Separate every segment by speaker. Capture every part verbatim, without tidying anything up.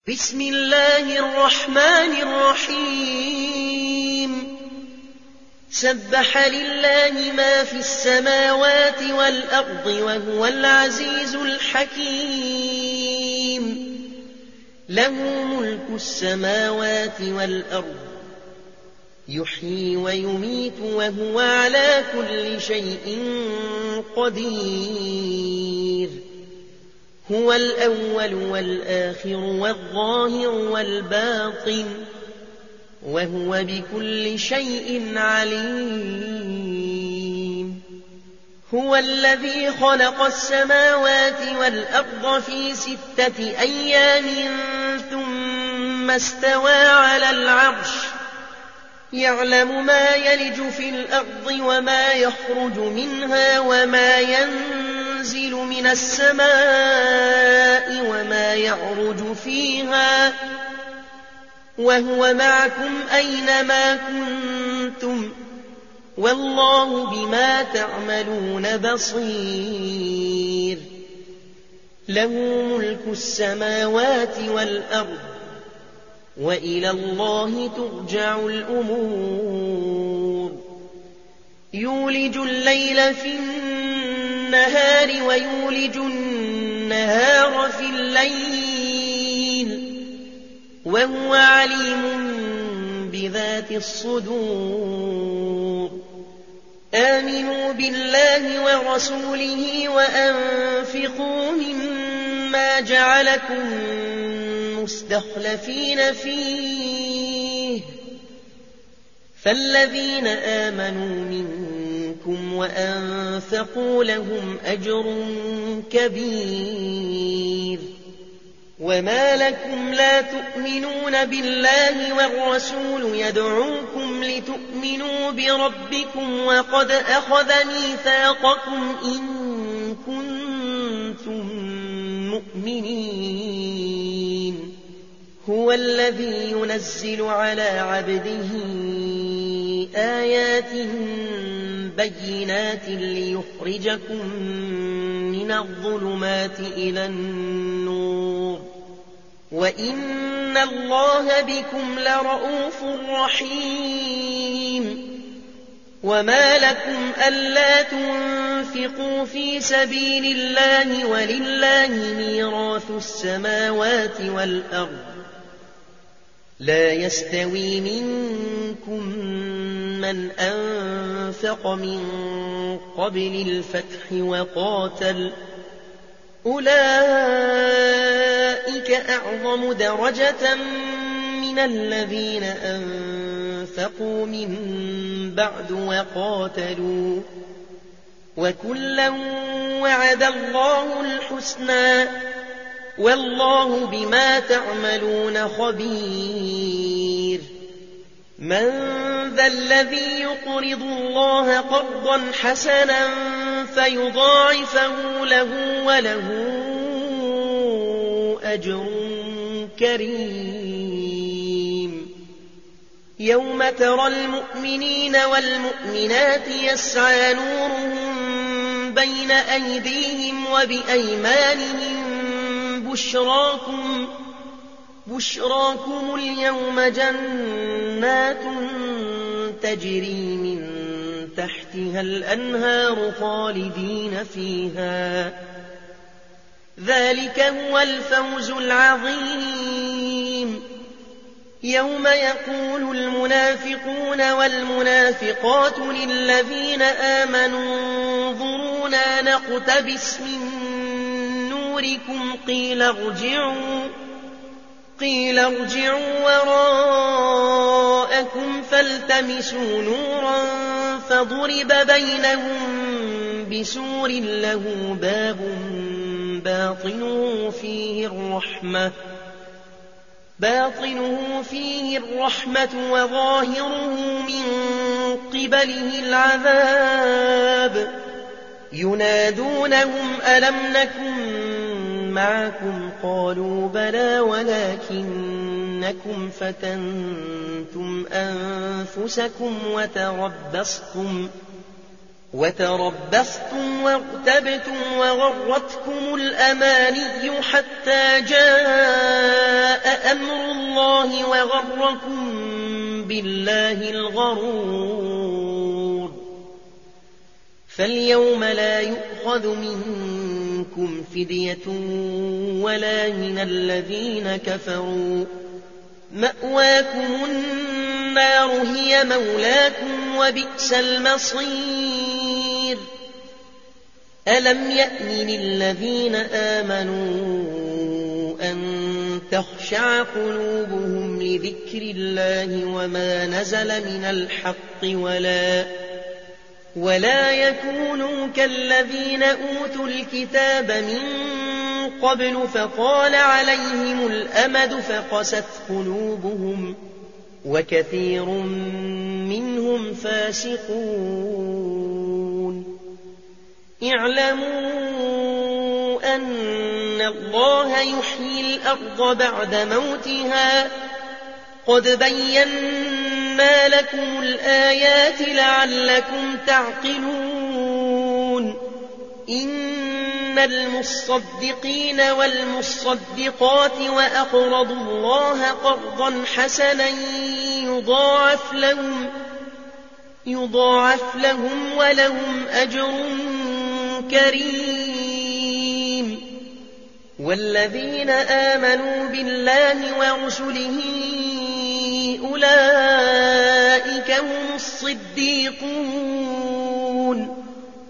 Speaker 1: بسم الله الرحمن الرحيم سبح لله ما في السماوات والأرض وهو العزيز الحكيم له ملك السماوات والأرض يحيي ويميت وهو على كل شيء قدير هو الأول والآخر والظاهر والباطن وهو بكل شيء عليم هو الذي خلق السماوات والأرض في ستة أيام ثم استوى على العرش يعلم ما يلج في الأرض وما يخرج منها وما ينزل من السماء وما يعرج فيها وهو معكم أينما كنتم والله بما تعملون بصير له ملك السماوات والأرض وإلى الله ترجع الأمور يولج الليل في النهار ويولج النهار في الليل وهو عليم بذات الصدور آمنوا بالله ورسوله وأنفقوا مما جعلكم مستخلفين فيه فالذين آمنوا منكم وأنفقوا لهم أجر كبير وما لكم لا تؤمنون بالله والرسول يدعوكم لتؤمنوا بربكم وقد أخذ ميثاقكم إن كنتم مؤمنين هو الذي ينزل على عبده آيات بينات ليخرجكم من الظلمات إلى النور وإن الله بكم لرءوف رحيم وما لكم ألا تنفقوا في سبيل الله ولله ميراث السماوات والأرض لا يستوي منكم من أنفق من قبل الفتح وقاتل أولئك أعظم درجة من الذين أنفقوا من بعد وقاتلوا وكلا وعد الله الحسنى والله بما تعملون خبير من ذا الذي يقرض الله قرضا حسنا فيضاعفه له وله أجر كريم يوم ترى المؤمنين والمؤمنات يسعى نورهم بين أيديهم وبأيمانهم بشراكم بشراكم اليوم جنات تجري من تحتها الأنهار خالدين فيها ذلك هو الفوز العظيم يوم يقول المنافقون والمنافقات للذين آمنوا انظرونا نقتبس من نوركم قيل ارجعوا قيل ارجعوا وراءكم فالتمسوا نورا فضرب بينهم بسور له باب باطنه فيه الرحمة باطنه فيه الرحمة وظاهره من قبله العذاب ينادونهم ألم نكن معكم قالوا بلى ولكنكم فتنتم أنفسكم وتربصتم وتربصتم وارتبتم وغرتكم الأماني حتى جاء أمر الله وغركم بالله الغرور فاليوم لا يؤخذ منكم فدية ولا من الذين كفروا مأواكم النار هي مولاكم وبئس المصير ألم يأن للذين آمنوا أن تخشع قلوبهم لذكر الله وما نزل من الحق ولا ولا يكونوا كالذين أوتوا الكتاب من قبل فطال عليهم الأمد فقست قلوبهم وكثير منهم فاسقون اعلموا أن الله يحيي الأرض بعد موتها قد بينا لكم الآيات لعلكم تعقلون إن المصدقين والمصدقات وأقرضوا الله قرضا حسنا يضاعف لهم يضاعف لهم ولهم أجر كريم والذين آمنوا بالله ورسله أولئك هم الصديقون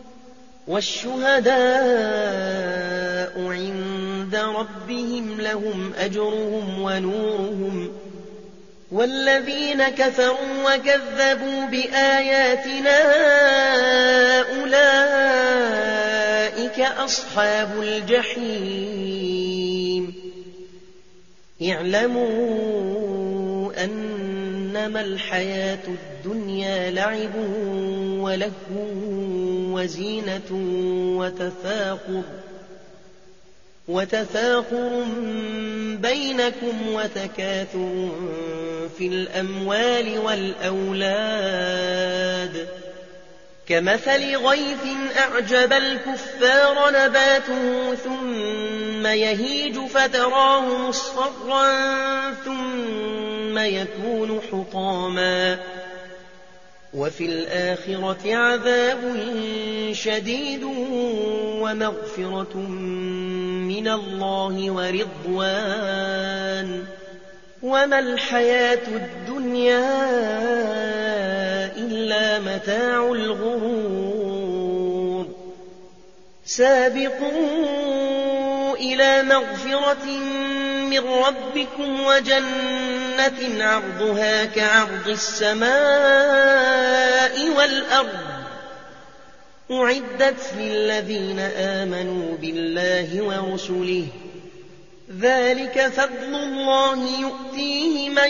Speaker 1: والشهداء عند ربهم لهم أجرهم ونورهم والذين كفروا وكذبوا بآياتنا أولئك أصحاب الجحيم اعلموا أنما الحياة الدنيا لعب ولهو وزينة وتفاخر وتفاخر بينكم وتكاثر في الأموال والأولاد كمثل غيث أعجب الكفار نباته ثم يهيج فتراه مصفرا ثم يكون حطاما وفي الآخرة عذاب شديد ومغفرة من الله ورضوان وما الحياة الدنيا إلا متاع الغرور سابقوا إلى مغفرة من ربكم وجنة عرضها كعرض السماء والأرض أعدت للذين آمنوا بالله ورسله ذلك فضل الله يؤتيه من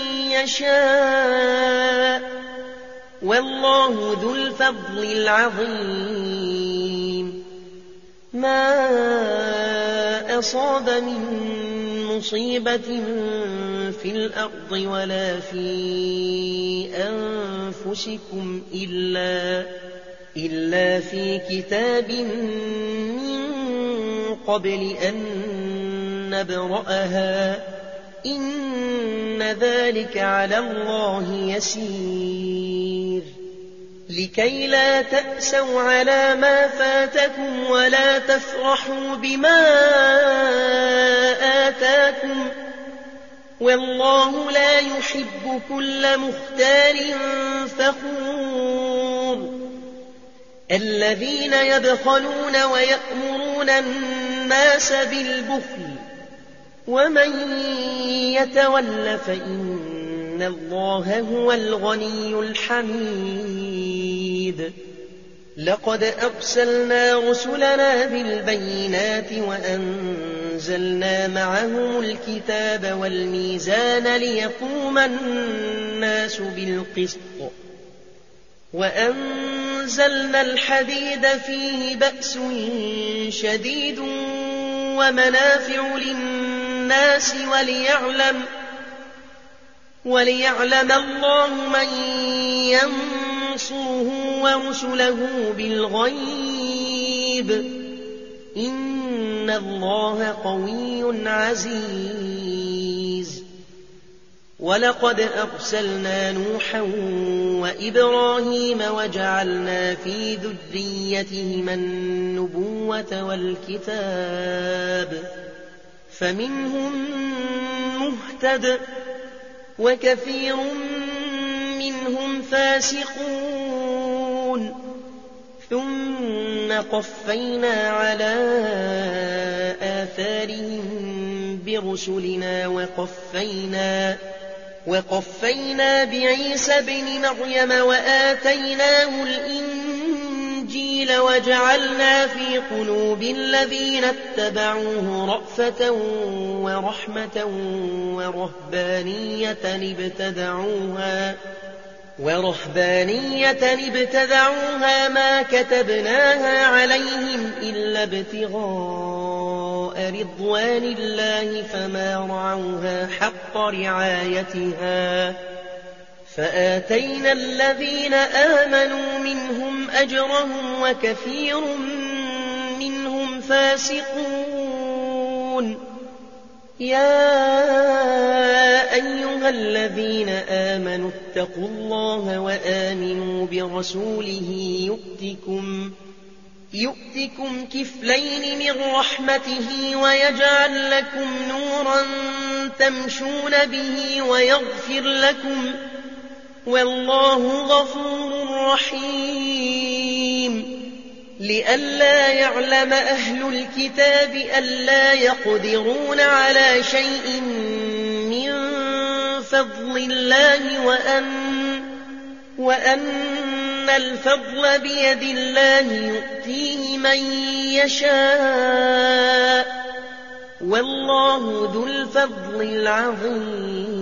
Speaker 1: يشاء والله ذو الفضل العظيم ما أصاب من مصيبة في الأرض ولا في أنفسكم إلا إلا في كتاب من قبل أن نبرأها إن ذلك على الله يسير لكي لا تأسوا على ما فاتكم ولا تفرحوا بما آتاكم والله لا يحب كل مختال فخور الذين يبخلون ويأمرون الناس بالبخل ومن يتول فإن الله هو الغني الحميد لقد أرسلنا رسلنا بالبينات وأنزلنا معهم الكتاب والميزان ليقوم الناس بالقسط وأنزلنا الحديد فيه بأس شديد ومنافع للناس وليعلم وليعلم الله من ينصره ورسله بالغيب إن الله قوي عزيز وَلَقَدْ أَرْسَلْنَا نُوحًا وَإِبْرَاهِيمَ وَجَعَلْنَا فِي ذُرِّيَّتِهِمَا النُّبُوَّةَ وَالْكِتَابَ فَمِنْهُم مُّهْتَدٍ وَكَثِيرٌ مِّنْهُمْ فَاسِقُونَ ثُمَّ قَفَّيْنَا عَلَىٰ آثَارِهِم بِرُسُلِنَا وَقَفَّيْنَا وَقَفَّيْنَا بِعِيسَى ابْنِ مَرْيَمَ وَآتَيْنَاهُ الْإِنجِيلَ وَجَعَلْنَا فِي قُلُوبِ الَّذِينَ اتَّبَعُوهُ رَأْفَةً وَرَحْمَةً وَرَهْبَانِيَّةً ابْتَدَعُوهَا ورهبانية ابتدعوها ما كتبناها عليهم إلا ابتغاء رضوان الله فما رعوها حق رعايتها فآتينا الذين آمنوا منهم أجرهم وكثير منهم فاسقون. يا أيها الذين آمنوا اتقوا الله وآمنوا برسوله يؤتكم, يؤتكم كفلين من رحمته ويجعل لكم نورا تمشون به ويغفر لكم والله غفور رحيم. لئلا يعلم أهل الكتاب ألا يقدرون على شيء من فضل الله وأن, وأن الفضل بيد الله يؤتيه من يشاء والله ذو الفضل العظيم.